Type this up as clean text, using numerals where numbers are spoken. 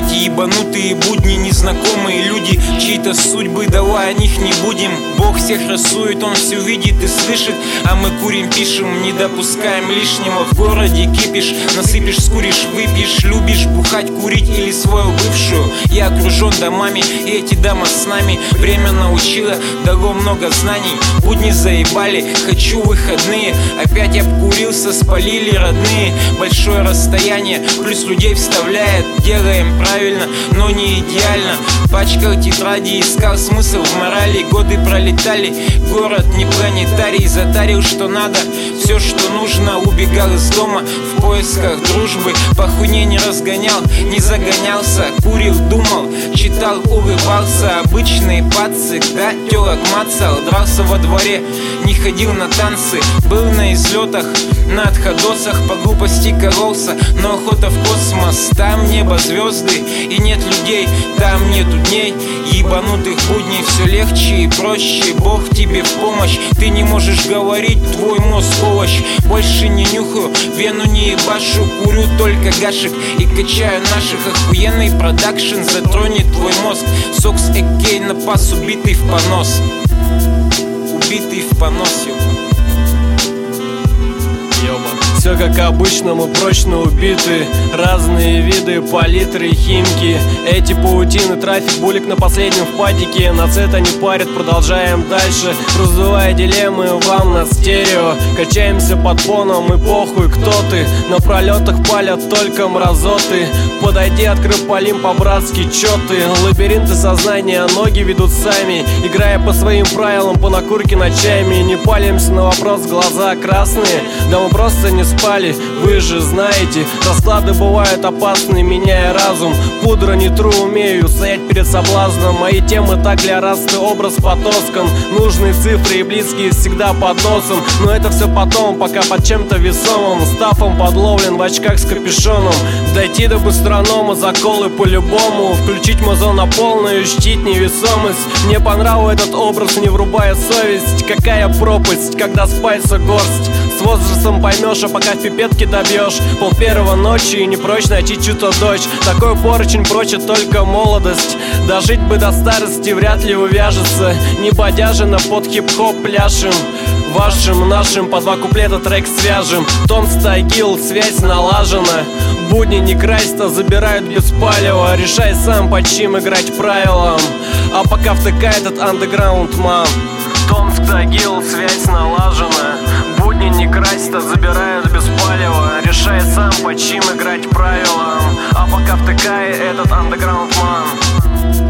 Эти ебанутые будни, незнакомые люди, чьи-то судьбы, давай о них не будем. Бог всех рисует, он все видит и слышит, а мы курим, пишем, не допускаем лишнего. В городе кипишь, насыпешь, скуришь, выпьешь. Любишь бухать, курить или свою бывшую. Я окружен домами, и эти дамы с нами. Время научило, дало много знаний. Будни заебали, хочу выходные. Опять обкурился, спалили родные. Большое расстояние, плюс людей вставляет. Делаем правильно, но не идеально. Пачкал тетради, искал смысл в морали. Годы пролетали, город не планетарий. Затарил, что надо, все, что нужно. Убегал из дома в поисках дружбы. По хуйне не разгонял, не загонялся. Курил, думал, читал, улыбался. Обычные пацы, да, телок мацал. Дрался во дворе, не ходил на танцы. Был на излетах, на отходосах. По глупости кололся, но охота в космос. Там небо, звезды и нет людей. Там нету дней, ебанутых будней. Все легче и проще, Бог тебе в помощь. Ты не можешь говорить, твой мозг овощ. Больше не нюхаю, вену не ебашу. Курю только гашек и качаю наших. Охуенный продакшн затронет твой мозг. Сокс Экей на пас, убитый в понос. Убитый в понос, ёба. Все как обычно, мы прочно убиты. Разные виды, палитры, химки. Эти паутины, трафик, булик на последнем в падике. Нас это не парит, продолжаем дальше. Раздувая дилеммы вам на стерео. Качаемся под фоном и похуй, кто ты. На пролетах палят только мразоты. Подойди, открой, полим по-братски, чё ты? Лабиринты сознания, ноги ведут сами. Играя по своим правилам, по накурке ночами. Не палимся на вопрос, глаза красные. Да мы просто не спали, вы же знаете. Расклады бывают опасны, меняя разум. Пудра не тру, умею стоять перед соблазном. Мои темы так для расты, образ потоскан. Нужные цифры и близкие всегда под носом. Но это все потом, пока под чем-то весомым. Стафом подловлен в очках с капюшоном. Дойти до быстронома, заколы по-любому. Включить музон на полную, чтить невесомость. Мне понравился этот образ, не врубая совесть. Какая пропасть, когда спается горсть. С возрастом поймешь, а пока в пипетке добьешь. Пол первого ночи и не прочь найти чью-то дочь. Такой поручень прочит только молодость. Дожить бы до старости вряд ли увяжется. Не бодяжено под хип-хоп пляшем. Вашим, нашим по два куплета трек свяжем. Тон стайгил, связь налажена. Будни не красят, а забирают без палева. Решай сам, под чьим играть правилам. А пока втыкает этот андеграунд ман. Тон стайгил, связь налажена. Будни не красят, а забирают без палева. Решай сам, под чьим играть правилам. А пока втыкает этот андеграунд ман.